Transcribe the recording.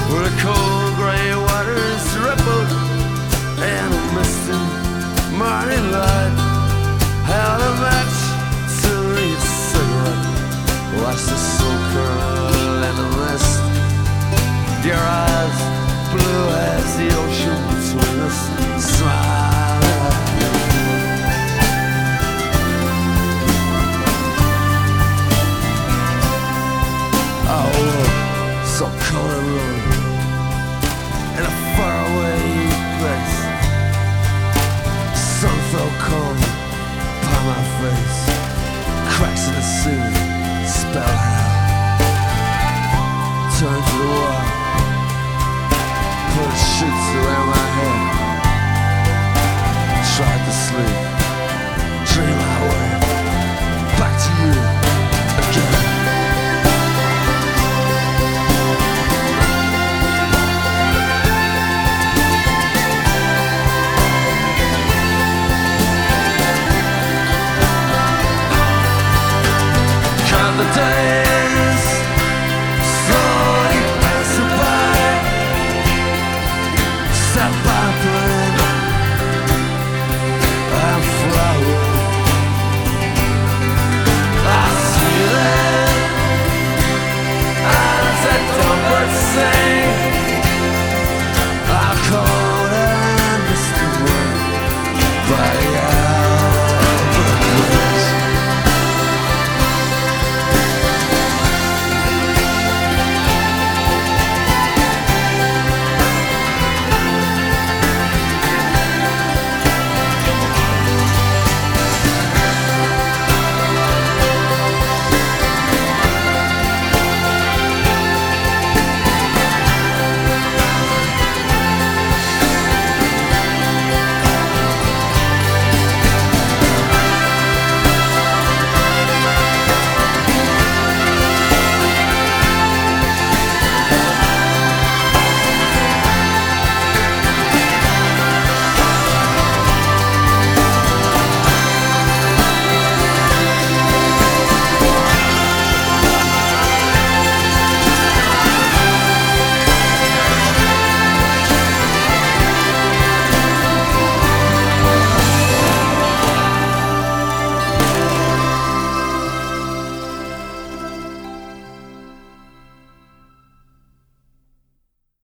where the cold gray waters rippled and a misty morning light. Held a match to each cigarette, watched the smoke curl in the mist. Your eyes blue as the ocean between us.